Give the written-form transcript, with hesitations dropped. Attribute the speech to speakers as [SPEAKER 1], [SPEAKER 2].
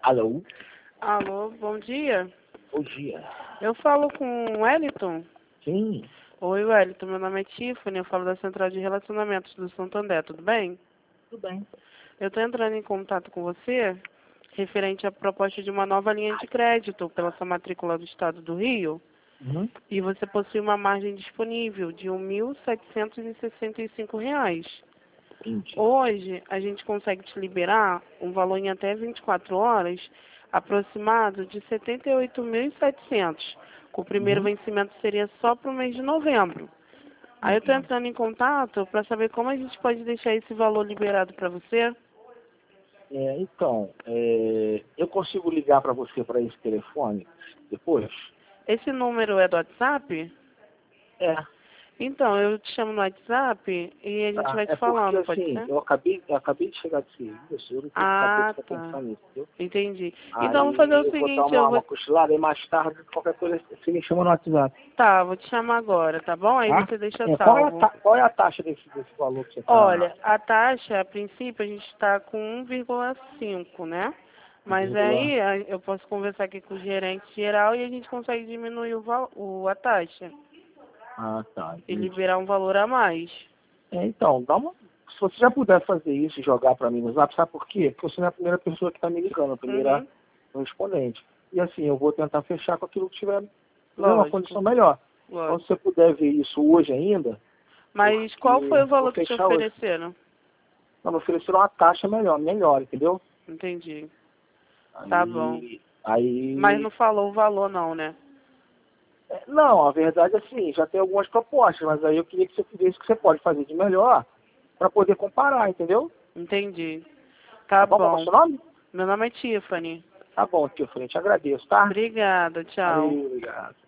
[SPEAKER 1] Alô?
[SPEAKER 2] Alô, bom dia.
[SPEAKER 1] Bom dia.
[SPEAKER 2] Eu falo com o Wellington.
[SPEAKER 1] Sim,
[SPEAKER 2] Oi, Wellington, meu nome é Tiffany, eu falo da Central de Relacionamentos do Santander, tudo bem?
[SPEAKER 1] tudo bem.
[SPEAKER 2] Eu estou entrando em contato com você referente à proposta de uma nova linha de crédito pela sua matrícula do Estado do Rio,
[SPEAKER 1] Uhum.
[SPEAKER 2] e você possui uma margem disponível de R$ 1.765.
[SPEAKER 1] Entendi.
[SPEAKER 2] Hoje, a gente consegue te liberar um valor em até 24 horas, aproximado de 78.700. Com o primeiro
[SPEAKER 1] Uhum.
[SPEAKER 2] vencimento seria só para o mês de novembro. Aí eu estou
[SPEAKER 1] Entendo.
[SPEAKER 2] entrando em contato para saber como a gente pode deixar esse valor liberado para você.
[SPEAKER 1] Eu consigo ligar para você para esse telefone depois?
[SPEAKER 2] Esse número é do WhatsApp?
[SPEAKER 1] É,
[SPEAKER 2] Então, eu te chamo no WhatsApp e a gente
[SPEAKER 1] tá.
[SPEAKER 2] vai te
[SPEAKER 1] É porque
[SPEAKER 2] falando, pode
[SPEAKER 1] assim,
[SPEAKER 2] ser?
[SPEAKER 1] eu acabei de chegar de serviço, eu não tenho cabeça
[SPEAKER 2] Ah,
[SPEAKER 1] para
[SPEAKER 2] tá.
[SPEAKER 1] pensar nisso, entendeu?
[SPEAKER 2] Entendi. Então, vamos fazer
[SPEAKER 1] Aí
[SPEAKER 2] o
[SPEAKER 1] eu vou dar
[SPEAKER 2] seguinte, eu
[SPEAKER 1] uma
[SPEAKER 2] vou...
[SPEAKER 1] cochilada e mais tarde, qualquer coisa, você me chama no WhatsApp,
[SPEAKER 2] Tá, vou te chamar agora, tá bom? Aí
[SPEAKER 1] tá?
[SPEAKER 2] você deixa
[SPEAKER 1] É,
[SPEAKER 2] salvo.
[SPEAKER 1] qual é a taxa desse valor que você está...
[SPEAKER 2] Olha, a taxa, a princípio, a gente está com 1,5, né? Mas aí eu posso conversar aqui com o gerente geral e a gente consegue diminuir a taxa
[SPEAKER 1] Ah, tá,
[SPEAKER 2] e
[SPEAKER 1] entendi.
[SPEAKER 2] liberar um valor a mais.
[SPEAKER 1] Então, se você já puder fazer isso e jogar para mim no Zap, sabe por quê? Porque você não é a primeira pessoa que está me ligando, a primeira
[SPEAKER 2] Uhum,
[SPEAKER 1] correspondente. E assim, eu vou tentar fechar com aquilo que tiver uma condição
[SPEAKER 2] lógico,
[SPEAKER 1] melhor. Então, se
[SPEAKER 2] lógico.
[SPEAKER 1] você puder ver isso hoje ainda,
[SPEAKER 2] Mas qual
[SPEAKER 1] porque
[SPEAKER 2] foi o
[SPEAKER 1] vou
[SPEAKER 2] valor que te
[SPEAKER 1] fechar hoje.
[SPEAKER 2] ofereceram?
[SPEAKER 1] Não, me ofereceram uma taxa melhor, entendeu?
[SPEAKER 2] Entendi. Tá bom.
[SPEAKER 1] Aí,
[SPEAKER 2] Mas
[SPEAKER 1] aí,
[SPEAKER 2] não falou o valor não, né?
[SPEAKER 1] não, a verdade é assim, já tem algumas propostas, mas aí eu queria que você fizesse o que você pode fazer de melhor para poder comparar, entendeu?
[SPEAKER 2] Entendi.
[SPEAKER 1] Tá
[SPEAKER 2] Tá
[SPEAKER 1] bom? Qual é o
[SPEAKER 2] bom.
[SPEAKER 1] seu nome?
[SPEAKER 2] Meu nome é Tiffany.
[SPEAKER 1] Tá bom, tio, eu te agradeço, tá?
[SPEAKER 2] Obrigada, tchau.
[SPEAKER 1] Valeu, obrigado.